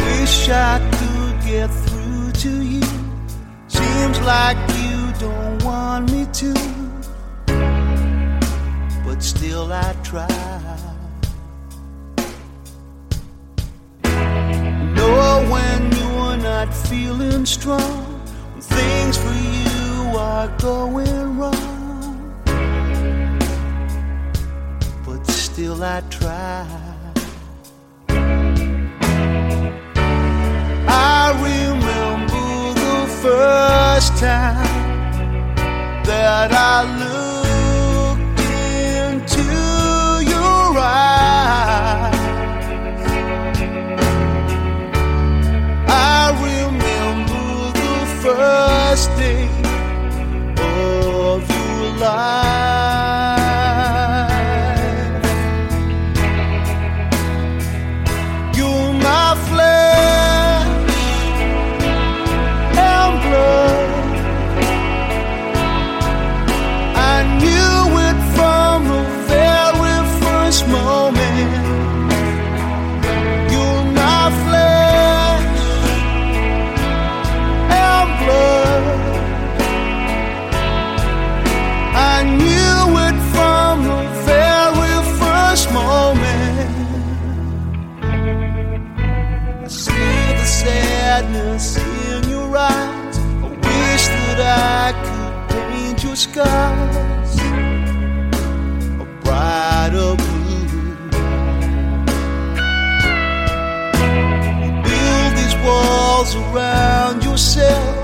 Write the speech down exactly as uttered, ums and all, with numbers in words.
wish I could get through to you. Seems like you don't want me to, but still I try. Know when you're not feeling strong, when things for you are going wrong, but still I try. I remember the first time that I looked into your eyes. I remember the first day of your life. You're my flesh and blood. I knew it from the very first moment. You're my flesh and blood. I knew it from the very first moment. I see the sadness in your eyes. I wish that I could paint your skies a brighter blue. You build these walls around yourself,